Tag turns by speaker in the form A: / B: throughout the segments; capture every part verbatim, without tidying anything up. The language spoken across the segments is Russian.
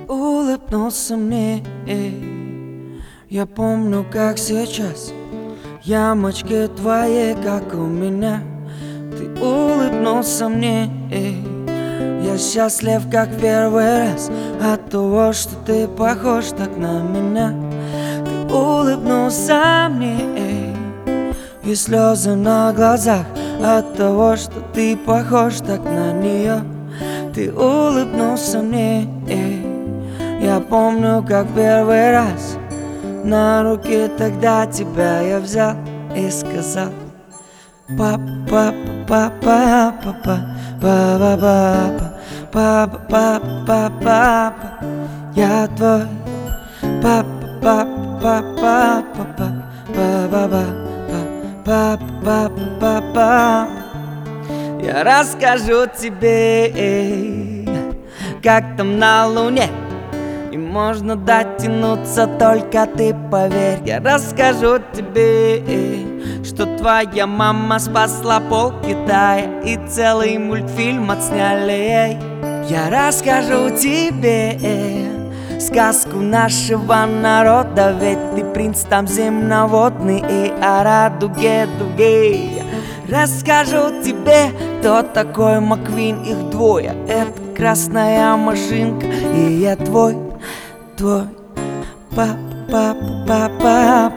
A: улыбнулся мне. Я помню, как сейчас, ямочки твои, как у меня. Ты улыбнулся мне. Я счастлив, как первый раз, от того, что ты похож так на меня. Ты улыбнулся мне, и слезы на глазах от того, что ты похож так на нее. Ты улыбнулся мне. Я помню, как первый раз на руки тогда тебя я взял и сказал: папа, папа, папа, папа, папа, папа, папа, папа, папа, я твой. Папа, папа, папа, папа, папа, папа, папа, папа. Я расскажу тебе, как там на Луне, и можно дотянуться, только ты поверь. Я расскажу тебе, что твоя мама спасла пол Китая, и целый мультфильм отсняли ей. Я расскажу тебе сказку нашего народа, ведь ты принц там земноводный и о радуге дуге. Расскажу тебе, кто такой Маквин, их двое. Это красная машинка, и я твой, твой. Папа, папа, папа,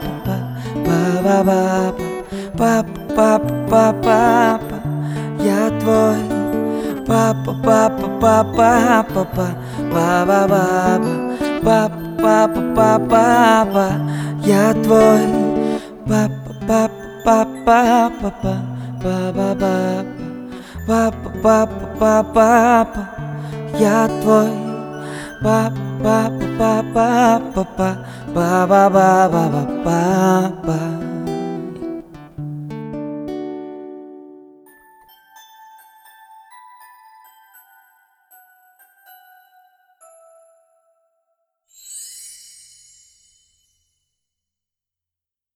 A: папа, папа, папа, папа, папа, я твой. Папа, папа, папа, папа, папа, папа, папа, папа, папа, я твой. Папа, папа, папа, папа, папа, папа, папа, папа, папа, я твой. Папа, папа, папа, папа, папа, папа, папа.